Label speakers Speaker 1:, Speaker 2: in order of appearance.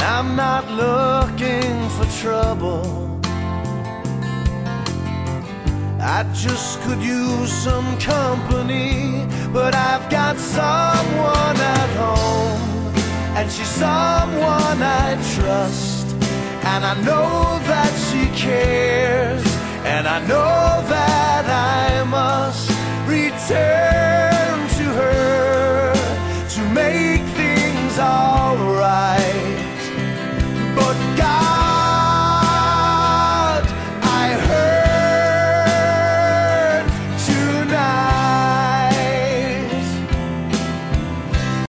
Speaker 1: I'm not looking for trouble. I just could use some company, but I've got someone at home, and she's someone I trust, and I know that she cares, and I know that I must return.